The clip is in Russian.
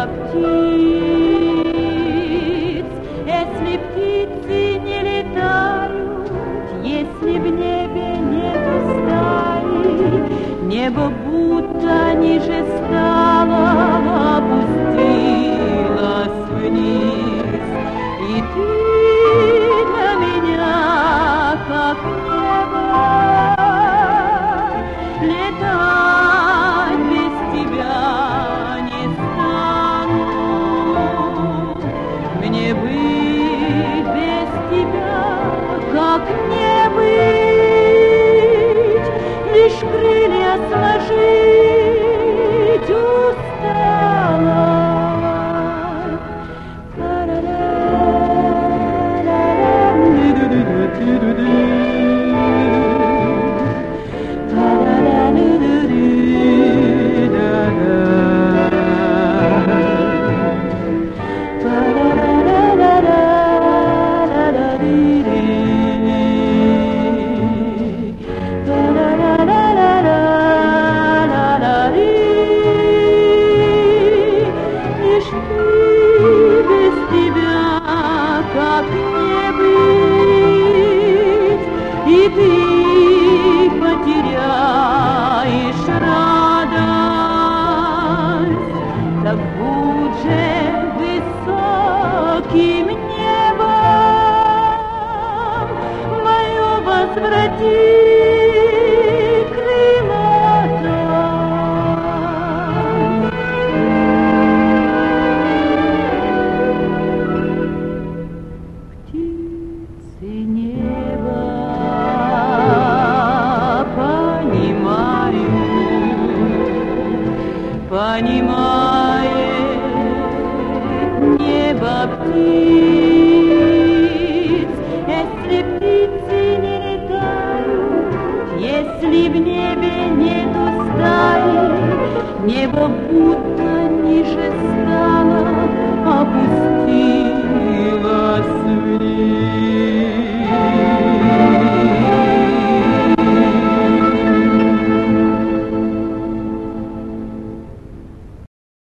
птиц. Если птицы не летают, если в небе нету стаи, небо будто ниже стало, опустилось вниз. И ты для меня, как небо, летать без тебя не стану. Мне быть без тебя, как не быть, лишь крылья сложить устала. И ты потеряешь радость, так будь же высоким небом мое возврати крылато. Птицы неба понимает небо птиц. Если птицы не летают, если в небе нету стаи, небо будто ниже стало, опустилось.